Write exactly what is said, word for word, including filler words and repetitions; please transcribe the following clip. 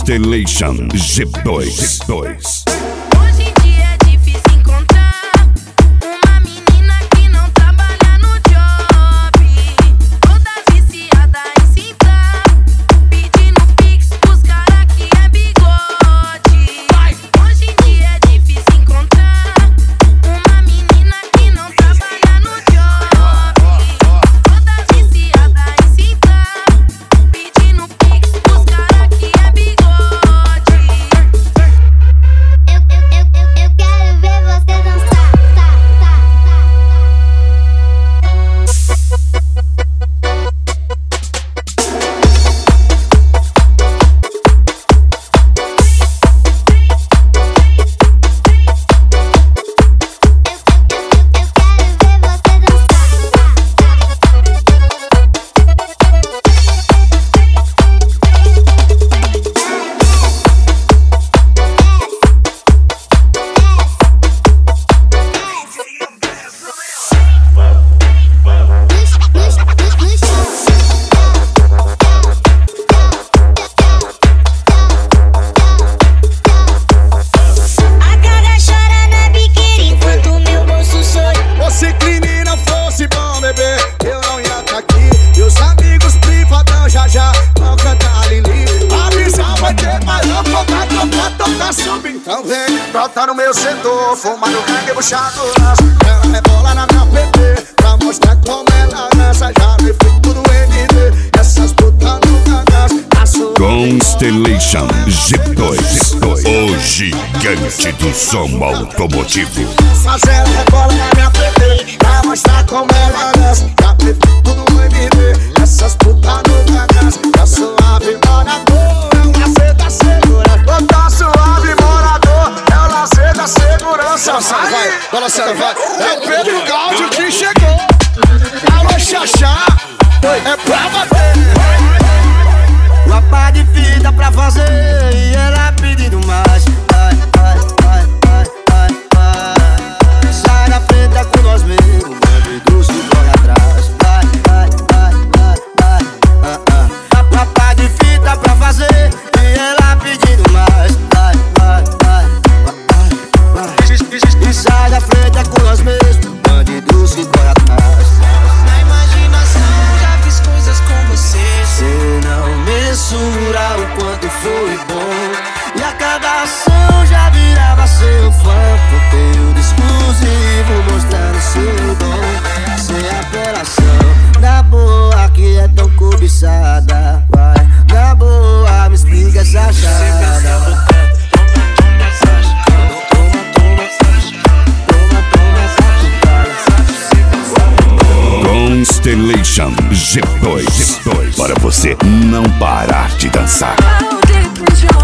Constellation G dois. Hoje em dia é difícil encontrar uma menina que não trabalha no job, toda viciada em se entrar, pedindo pix pros cara que é bigode. Hoje em dia é difícil encontrar uma menina que não trabalha no job, toda viciada em se entrar, pedindo pix pros cara que é bigode. Então vem, brota no meu setor, fumando gangue, buchado laço. Ela rebola na minha P T, pra mostrar como ela dança. Já me fico no M D, essas putas no cagaço. Constellation G dois, o gigante do som automotivo. Mas ela rebola na minha P T, pra mostrar como ela dança. Já me fico no M D, essas putas no cagaço. Tá suave, morador, é o lazer da segurança. Tá suave, morador, é o lazer da segurança. Vai, balançando, vai. É o Pedro Gaudio que chegou. Alô, Xaxá, é pra bater. Uma de fita pra fazer e ela pedindo mais. Ai, ai, ai, ai, ai, ai. Sai da frente com nós mesmos, bandido se corre atrás. Ai, ai, ai, ai, ai, ai, ai. Uma de fita pra fazer e ela pedindo mais. Ai, ai, ai, ai, ai. E sai da frente com nós mesmos, bandido se corre atrás. Na imaginação já fiz coisas com você. Cê não mensura o quanto foi bom, e a cada ação já virava seu fã. Conteúdo exclusivo mostrando seu dom, sem apelação. Na boa que é tão cobiçada, vai. Na boa me explica essa chata. Constellation G dois, para você não parar de dançar. I'll get with you.